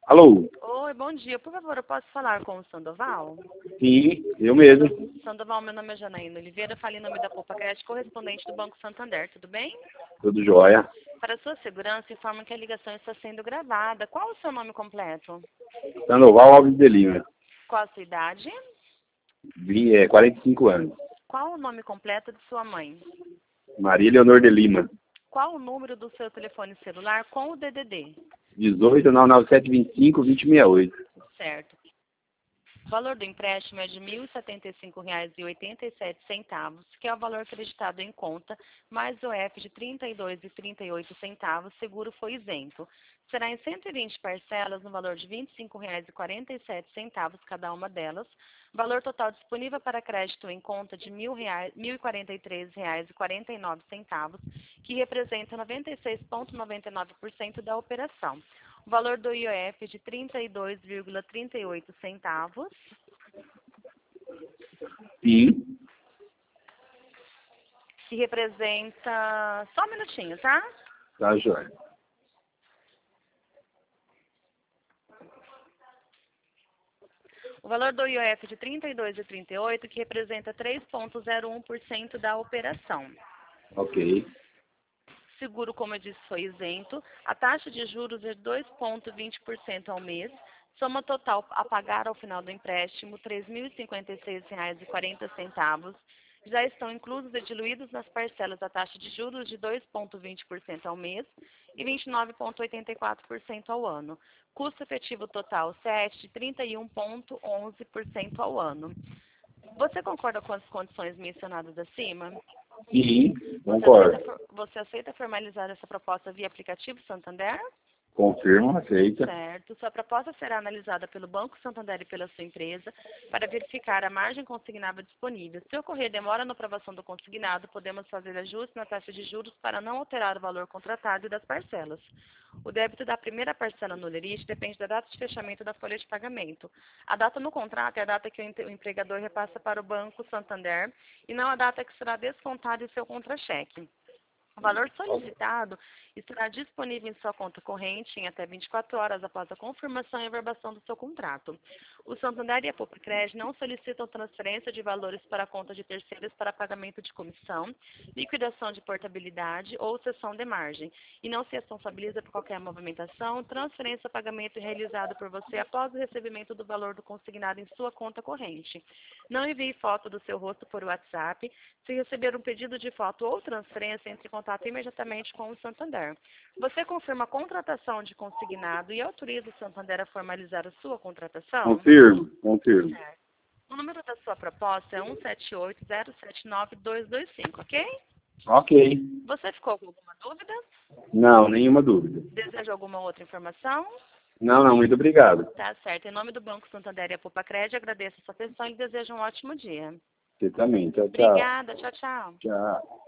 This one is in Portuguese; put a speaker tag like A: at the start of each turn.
A: Alô?
B: Oi, bom dia. Por favor, eu posso falar com o Sandoval?
A: Sim, eu mesmo.
B: Sandoval, meu nome é Janaína Oliveira, falo em nome da Poupa Crédito, correspondente do Banco Santander, tudo bem?
A: Tudo jóia.
B: Para sua segurança, informo que a ligação está sendo gravada. Qual o seu nome completo?
A: Sandoval Alves de Lima.
B: Qual a sua idade?
A: 45 anos.
B: Qual o nome completo de sua mãe?
A: Maria Leonor de Lima.
B: Qual o número do seu telefone celular com o DDD?
A: 18-997-25-2068.
B: Certo. O valor do empréstimo é de R$ 1.075,87, que é o valor acreditado em conta, mais o F de R$ 32,38, seguro foi isento. Será em 120 parcelas no valor de R$ 25,47 cada uma delas. Valor total disponível para crédito em conta de R$ 1.043,49, que representa 96,99% da operação. O valor do IOF de R$ 32,38.
A: Sim.
B: Que representa... Só um minutinho, tá?
A: Tá jóia.
B: O valor do IOF de R$ 32,38, que representa 3,01% da operação.
A: Ok.
B: Seguro, como eu disse, foi isento. A taxa de juros é de 2,20% ao mês. Soma total a pagar ao final do empréstimo, R$ 3.056,40. Já estão inclusos e diluídos nas parcelas a taxa de juros de 2,20% ao mês e 29,84% ao ano. Custo efetivo total CET de 31,11% ao ano. Você concorda com as condições mencionadas acima?
A: Sim, concordo.
B: Você aceita formalizar essa proposta via aplicativo Santander?
A: Confirmo, aceita.
B: Certo. Sua proposta será analisada pelo Banco Santander e pela sua empresa para verificar a margem consignável disponível. Se ocorrer demora na aprovação do consignado, podemos fazer ajustes na taxa de juros para não alterar o valor contratado e das parcelas. O débito da primeira parcela no lerite depende da data de fechamento da folha de pagamento. A data no contrato é a data que o empregador repassa para o Banco Santander e não a data que será descontada em seu contra-cheque. O valor solicitado estará disponível em sua conta corrente em até 24 horas após a confirmação e averbação do seu contrato. O Santander e a Poupa Crédito não solicitam transferência de valores para a conta de terceiros para pagamento de comissão, liquidação de portabilidade ou cessão de margem, e não se responsabiliza por qualquer movimentação, transferência ou pagamento realizado por você após o recebimento do valor do consignado em sua conta corrente. Não envie foto do seu rosto por WhatsApp. Se receber um pedido de foto ou transferência, entre em contato imediatamente com o Santander. Você confirma a contratação de consignado e autoriza o Santander a formalizar a sua contratação?
A: Confirmo.
B: Certo. O número da sua proposta é 178-079-225, ok?
A: Ok.
B: Você ficou com alguma dúvida?
A: Não, nenhuma dúvida.
B: Deseja alguma outra informação?
A: Não, muito obrigado.
B: Tá certo. Em nome do Banco Santander e a Poupa Crédito, agradeço a sua atenção e desejo um ótimo dia.
A: Você também. Tchau, tchau.
B: Obrigada. Tchau, tchau.
A: Tchau.